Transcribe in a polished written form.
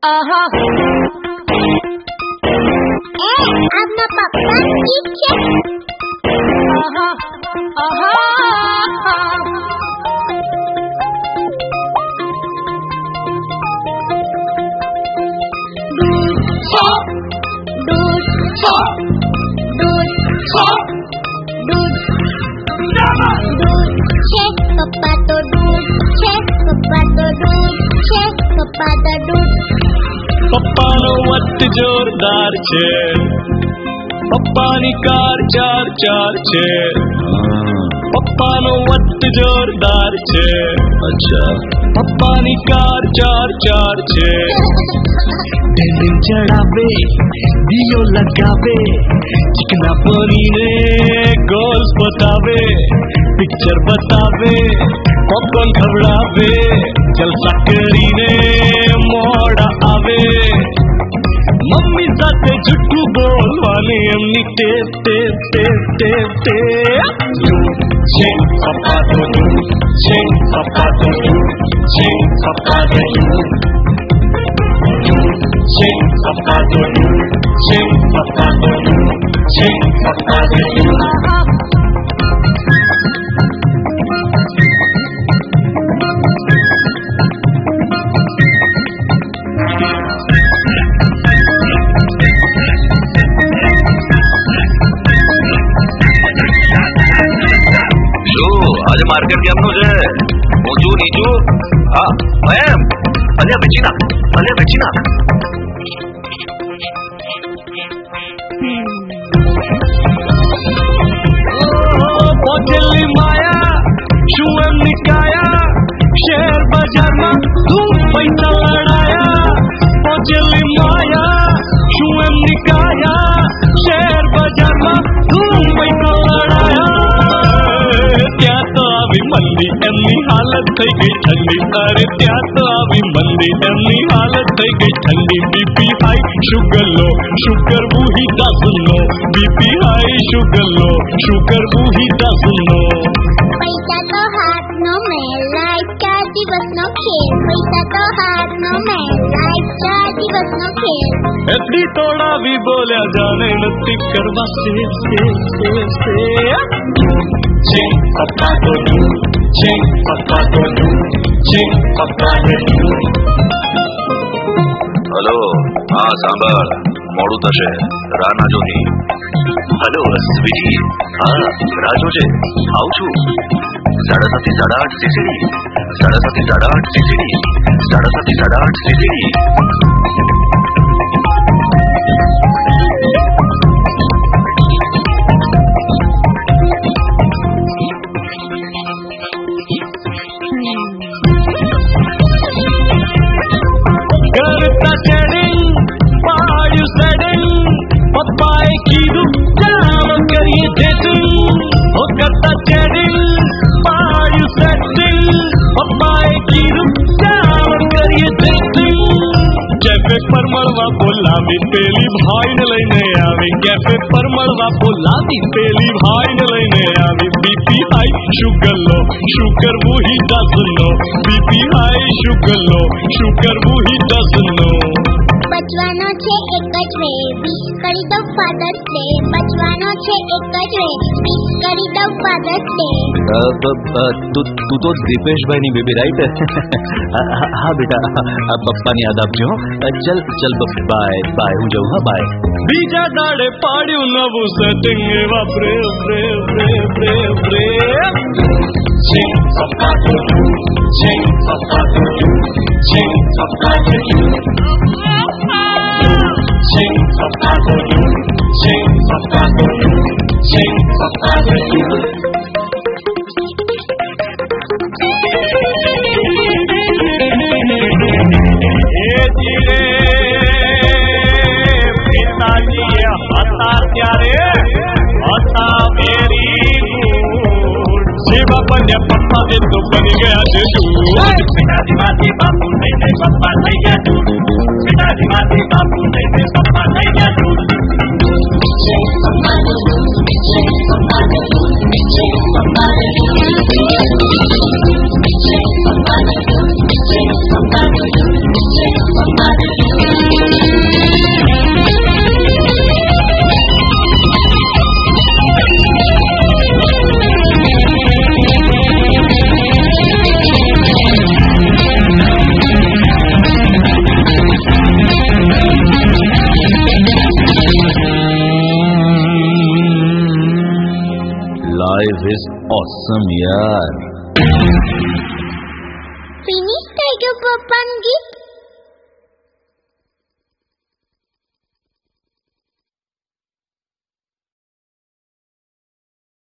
Aha. Ama papa ichi. Aha. Aha. પપ્પાનો વટ જોરદાર છે, પપ્પાની કાર ચાર ચાર છે. પપ્પાનો વટ જોરદાર છે, અચ્છા પપ્પાની કાર ચાર ચાર છે. ટેન્ડિંગ ચડાવે, દિયો લગાવે, ચિકના પરીને ગોલ્સ બતાવે, પિક્ચર બતાવે, પોપકોર્ન ખવડાવે, જલસા કરીને મોડા આવે. મમ્મી સાથે જુઠ્ઠું બોલવાની એમની tape tape tape tape tape છે. પપ્પા તો દૂધ છે, પપ્પા તો દૂધ છે, પપ્પા તો દૂધ છે, પપ્પા તો દૂધ છે, પપ્પા તો દૂધ છે, પપ્પા તો દૂધ. आज मार्केट केमनु छे? ऊंचू नीचू? हाँ एम अल्या बेचीना पहुंचेली माया शू एम निकाया शेयर बाजार में धूम पैसा लड़ाया. पहुंचेली माया शू एम निकाया शेयर बाजार में धूम पैसा लड़ाया. ત્યાં તો આવી મંદી એમની હાલત થઈ ગઈ ઠંડી. અરે ત્યાં તો આવી મંદી એમની હાલત થઈ ગઈ ઠંડી. બીપી હાઈ શુગર લો, શું કરવું he doesn't know. BP high sugar low, શું કરવું હી ડઝન્ટ નો. પૈસા તો હાથનો મેલાય, ચાર દિવસનો ખેલ. પૈસા તો હાથનો મેલાય, ચાર દિવસનો ખેલ. એટલી તોડાવી બોલ્યા જાણે નથી કરવા safe safe safe safe. Ching, papa to do, ching, papa to do, ching, papa to do. Hello हाँ सांभळ मोडू थशे राह ना जोनी. हेलो स्वीटी हाँ राह जोजे आવું છું. 7:30 8:30 CCD 7:30 8:30 CCD 7:30 8:30 CCD. करता चैडिंग पायु सेडिंग पप्पाए की जाम करिए डेटिंग. हो करता चैडिंग पायु सेडिंग पप्पाए की जाम करिए डेटिंग. कैफे पर મળવા બોલાવી પેલી ભાઈને લઈને આવી. कैफे पर મળવા બોલાવી પેલી ભાઈને લઈને આવી. બીપી હાઈ શુગર લો, શું કરવું he doesn't know. BP high sugar low, શું કરવું હી ડઝન્ટ નો. બચવાનો છે એક જ વે, વિશ કરી દઉં ફાધર્સ ડે. બચવાનો છે એક જ વે, વિશ કરી દઉં ફાધર્સ ડે. તું તો દીપેશભાઈની બેબી રાઈટ? હા બેટા પપ્પાની યાદ આપજો. ચલ ચલ બાય બાય હું જાઉં. હા બાય. બીજા દાડે પાડ્યું નવું સેટિંગ એવા પ્રેમ પ્રેમ પ્રેમ પ્રેમ પ્રેમ. Ching, papa to do, ching, papa to do, ching, papa to do. Ching, papa to do, ching, papa to do, ching, papa to do. पिताजी हता त्यारे हता वेरी गुड. सेवा बन्या पप्पा दे तो बन गया जेठू. पिताजी माथी बापू ने पप्पा થઈ ગયા दूध. पिताजी माथी बापू ने पप्पा થઈ ગયા दूध. Somebody कसम यार. Finish tayo, Papanggit.